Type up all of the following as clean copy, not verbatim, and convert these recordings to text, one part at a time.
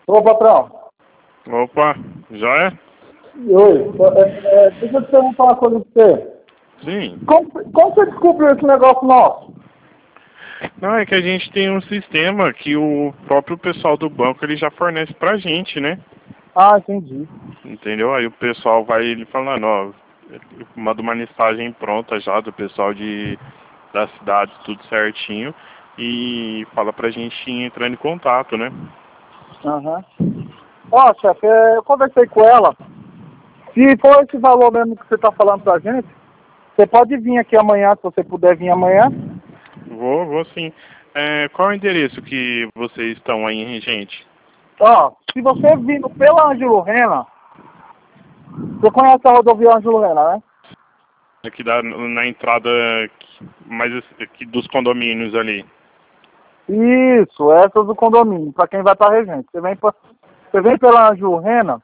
Ô, patrão. Opa, já é? Oi. Deixa eu te perguntar uma coisa pra você. Sim. Como você descobriu esse negócio nosso? Não, é que a gente tem um sistema que o próprio pessoal do banco ele já fornece pra gente, né? Ah, entendi. Entendeu? Aí o pessoal vai ele falando, ó, manda uma mensagem pronta já do pessoal da cidade, tudo certinho, e fala pra gente entrar em contato, né? Aham. Ó, chefe, eu conversei com ela. Se for esse valor mesmo que você tá falando pra gente, você pode vir aqui amanhã, se você puder vir amanhã. Vou sim. Qual é o endereço que vocês estão aí, gente? Ó, se você vindo pela Ângelo Rena, você conhece a rodovia Ângelo Rena, né? Aqui na entrada mais aqui dos condomínios ali. Isso, essa do condomínio, pra quem vai pra Regente. Você vem pela Ângelo Rena,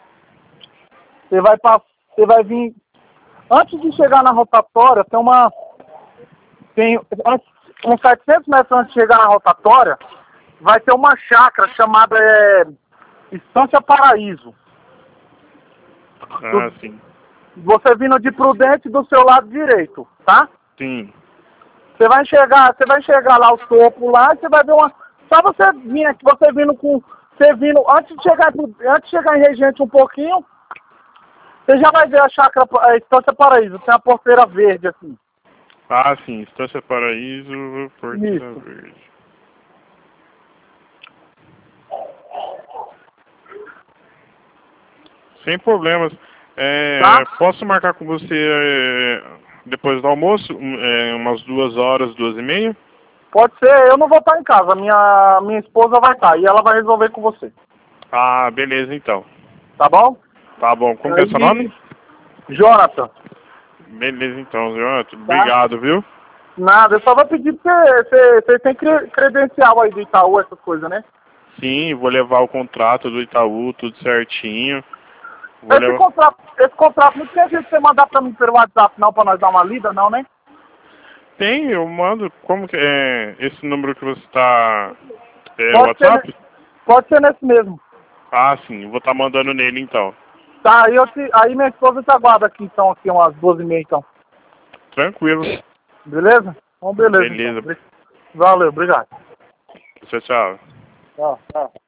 você vai vir. Antes de chegar na rotatória, uns 700 metros antes de chegar na rotatória, vai ter uma chácara chamada Estância Paraíso. Ah, sim. Você vindo de Prudente do seu lado direito, tá? Sim. Você vai enxergar lá o topo lá, e você vai ver uma. Só você vir aqui, você vindo, antes de chegar em Regente um pouquinho, você já vai ver a chácara, a Estância Paraíso, tem a porteira verde assim. Ah, sim. Estância Paraíso, Porteira Isso. Verde. Sem problemas. Tá? Posso marcar com você depois do almoço? Umas 2 horas, 2h30? Pode ser, eu não vou estar em casa, minha esposa vai estar e ela vai resolver com você. Ah, beleza então. Tá bom? Tá bom. Como que é seu nome? Aí, Jonathan, Beleza então, Jonathan. tá? Obrigado, viu? Nada, eu só vou pedir pra você tem credencial aí do Itaú, essas coisas, né? Sim, vou levar o contrato do Itaú, tudo certinho. Vou Esse levar. contrato, não tem jeito de você mandar pra mim pelo WhatsApp não, pra nós dar uma lida, não, né? Tem, eu mando. Como que é esse número que você tá. É o Pode ser, WhatsApp? pode ser nesse mesmo. Ah, sim, vou estar mandando nele então. Tá, aí minha esposa te aguarda aqui então, aqui umas 12h30 então. Tranquilo. Beleza? Então beleza então. Beleza. Valeu, obrigado. Tchau, tchau. Tchau, tchau.